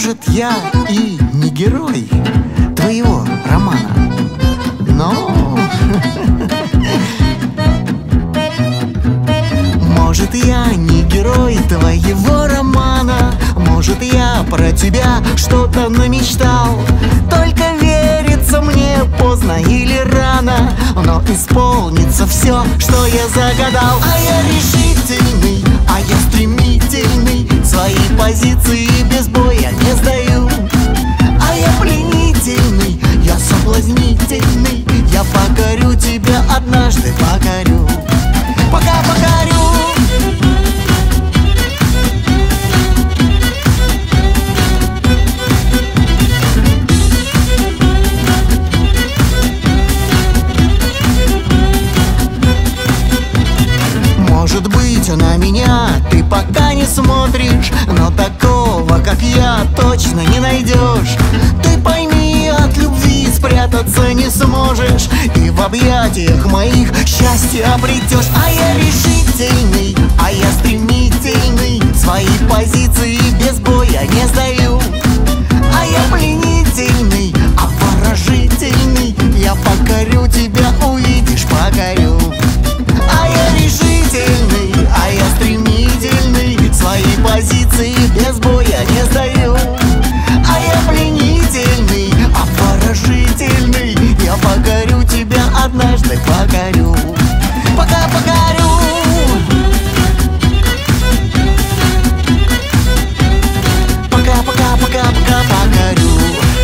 Может, я и не герой твоего романа, но может, я не герой твоего романа, может, я про тебя что-то намечтал. Только верится мне поздно или рано, но исполнится все, что я загадал. А я решительный, а я стремительный, свои позиции без боя не сдаю. А я пленительный, я соблазнительный, я покорю тебя однажды, покорю. Пока покорю. Может быть, на меня ты пока не смотришь, но такого, как я, точно не найдешь. Ты пойми, от любви спрятаться не сможешь, и в объятиях моих счастье обретешь. А я решительный, а я стремительный, свои позиции без боя не сдаю. А я пленительный, обворожительный, я покорю тебя, увидишь, покорю. А я решительный, а я стремительный, свои позиции без боя не сдаю. А я пленительный, обворожительный, я покорю тебя однажды, покорю. Пока покорю. Пока покорю.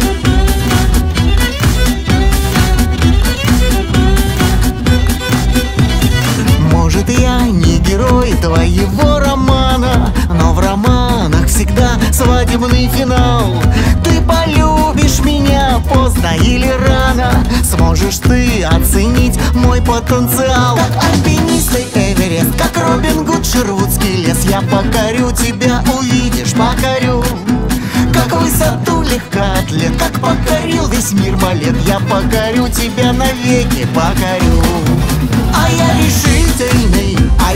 Может, я не герой твоего романа, но в романах всегда свадебный финал. Ты полюбишь меня поздно или рано, сможешь ты оценить мой потенциал. Как альпинисты Эверест, как Робин Гуд Шервудский лес, я покорю тебя, увидишь, покорю. Как высоту легкоатлет, как покорил весь мир балет, я покорю тебя навеки, покорю. А я решительный,